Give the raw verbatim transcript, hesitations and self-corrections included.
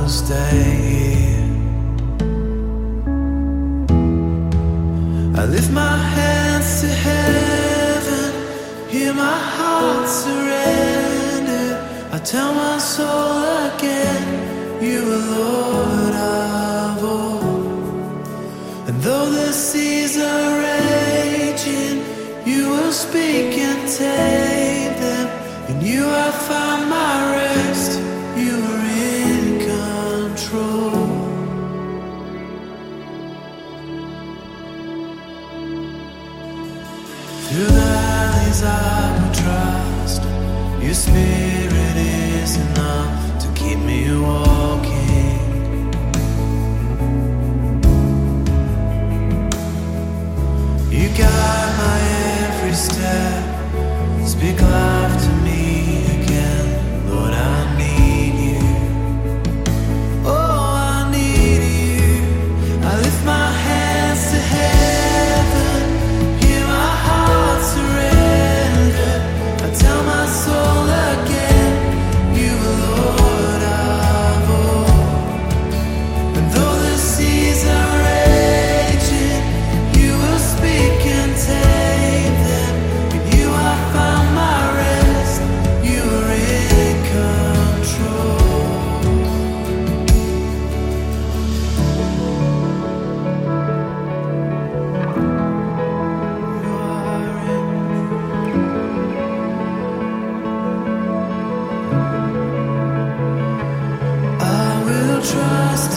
will stay here. I lift my hands to heaven, hear my heart surrender. I tell my soul again, you are Lord of all. And though the seas are raging, you will speak and tame them. In you I find my rest, you are in control. Through the valleys I will trust, your spirit is enough to keep me walking. You guide my every step, speak life to me again. Lord, I need you. Oh, I need you. I lift my hands to heaven, hear my heart surrender. I tell my soul again, you are Lord of all. And though the seas are raging, you will speak and tame them. In you I found my rest, you are in control. You are in. I will trust